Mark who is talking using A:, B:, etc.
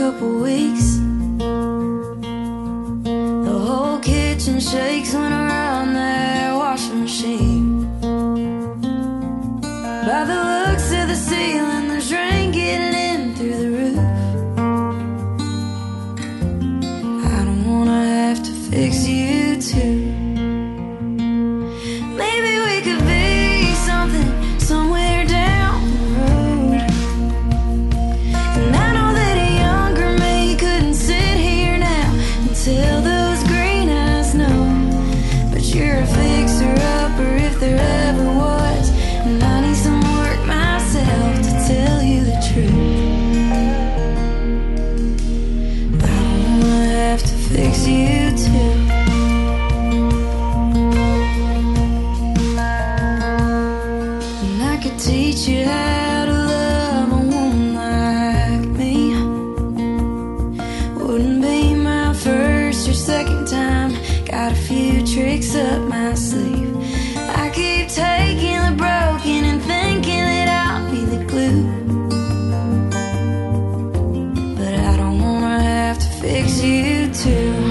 A: couple weeks. The whole kitchen shakes when around that washing machine. By the looks of the ceiling, there's rain getting in through the roof. I don't wanna have to fix you too. Maybe we could be something somewhere down the road. And I know that a younger me couldn't sit here now and tell those green eyes no. But you're a fixer-upper if there ever was, and I need some work myself to tell you the truth. I don't wanna have to fix you too. And I could teach you how to love a woman like me. Wouldn't be my first or second time. Got a few tricks up my sleeve. I keep taking the broken and thinking that I'll be the glue. But I don't wanna have to fix you too.